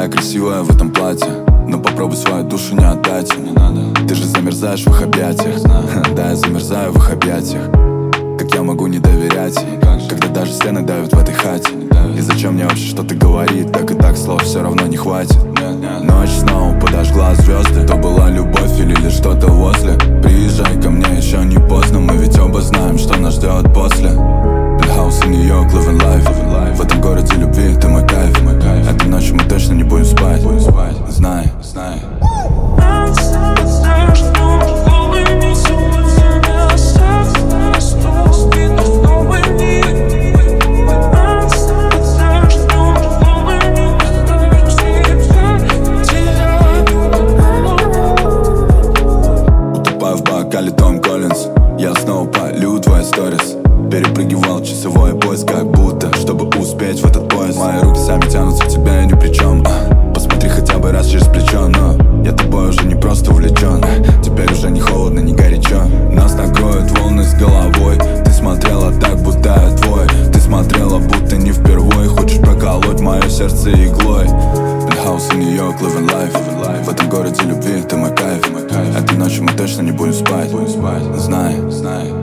такая красивая в этом платье, но попробуй свою душу не отдать. Не надо. Ты же замерзаешь в их объятиях. Да, я замерзаю в их объятиях. Как я могу не доверять ей, когда даже стены давят в этой хате? И зачем мне вообще что-то говорит? Так и так слов все равно не хватит. Ночь снова подожгла звезды. То была любовь или лишь что-то возле. Приезжай ко мне, еще не поздно. Мы ведь оба знаем, что нас ждет после. Penthouse in New York, living life. В этом городе любви ты мой кайф. Этой ночью мы точно не будем спать. Знай, знай. Том Коллинз, я снова полю твои сторис. Перепрыгивал часовой пояс, как будто, чтобы успеть в этот поезд. Мои руки сами тянутся к тебе, ни при чем. Посмотри хотя бы раз через плечо. Но я тобой уже не просто увлечен. Теперь уже не холодно, не горячо. Нас накроют волны с головой. Ты смотрела так, будто я твой. Ты смотрела, будто не впервые. Хочешь проколоть мое сердце иглой. Penthouse in New York, living life. В этом городе любви ты мой кайф. Этой ночью мы точно не будем спать. Знай, знай.